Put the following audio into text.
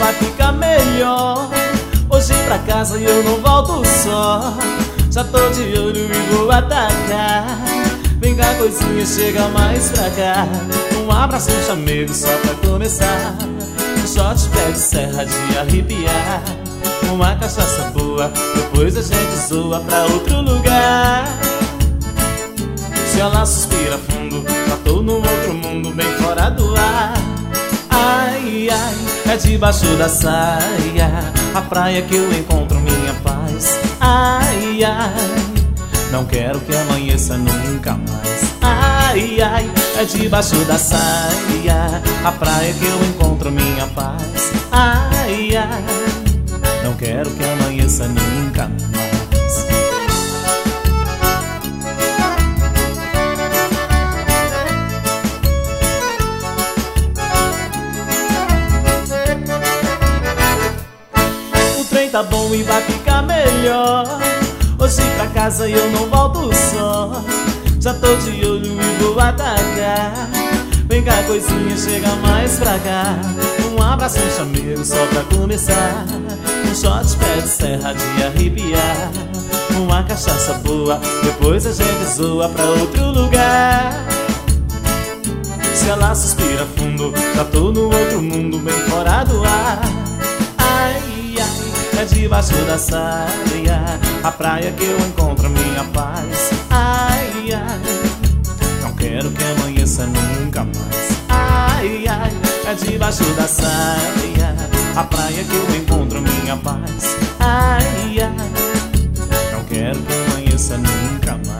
vai ficar melhor. Hoje pra casa e eu não volto só. Já tô de olho e vou atacar. Vem cá, coisinha, chega mais pra cá. Um abraço, um chamego só pra começar. Um shot pé de serra de arrepiar. Uma cachaça boa, depois a gente zoa pra outro lugar. Se ela suspira fundo, já tô num outro mundo bem fora do ar. Ai, ai, é debaixo da saia a praia que eu encontro minha paz. Ai, ai, não quero que amanheça nunca mais. Ai, ai, é debaixo da saia a praia que eu encontro minha paz. Ai, ai, não quero que amanheça nunca mais. O trem tá bom e vai ficar melhor. Hoje pra casa e eu não volto só. Já tô de olho e vou atacar. Vem cá, coisinha, chega mais pra cá. Um abraço, um chamego só pra começar. Um shot pé de serra de arrepiar. Uma cachaça boa, depois a gente zoa pra outro lugar. Se ela suspira fundo, já tô no outro mundo bem fora do ar. Ai, ai, é debaixo da saia a praia que eu encontro minha paz. Ai, ai, não quero que amanheça nunca mais. Ai, ai, é debaixo da saia a praia que eu encontro minha paz. Ai, ai, não quero que amanheça nunca mais.